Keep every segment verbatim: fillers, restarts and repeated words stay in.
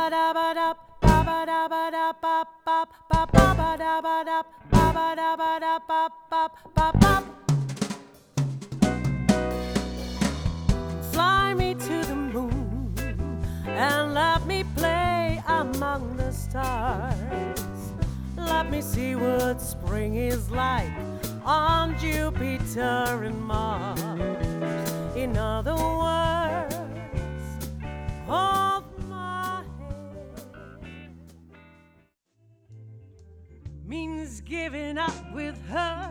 Fly me to the moon and let me play among the stars. Let me see what spring is like on Jupiter and Mars. In other words, hold my hand means giving up with her.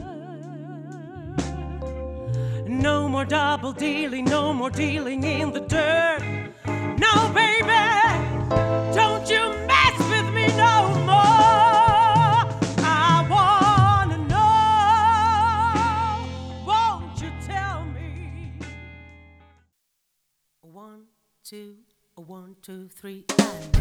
No more double dealing, no more dealing in the dirt. No, baby, don't you mess with me no more. I wanna know, won't you tell me? One, two, one, two, three, and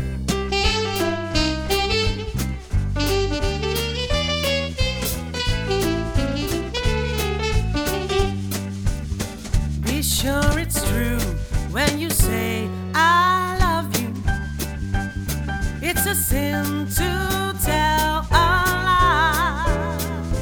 be sure it's true when you say I love you. It's a sin to tell a lie.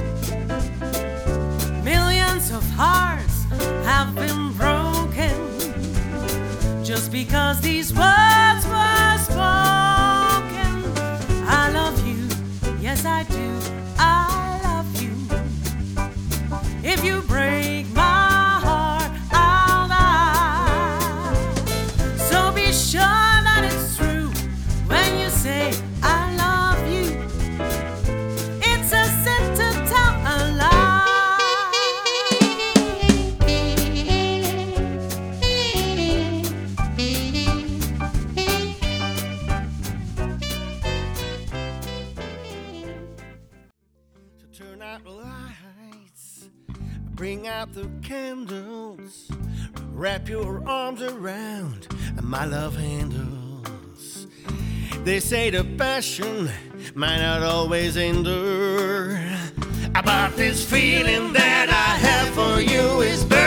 Millions of hearts have been broken just because these words were spoken. I love you, yes I do, I love you. If you break my heart, I'll die. So be sure that it's true when you say I love you. It's a sin to tell a lie. So turn out the lights, bring out the candles, wrap your arms around my love handles. They say the passion might not always endure, but this feeling that I have for you is better.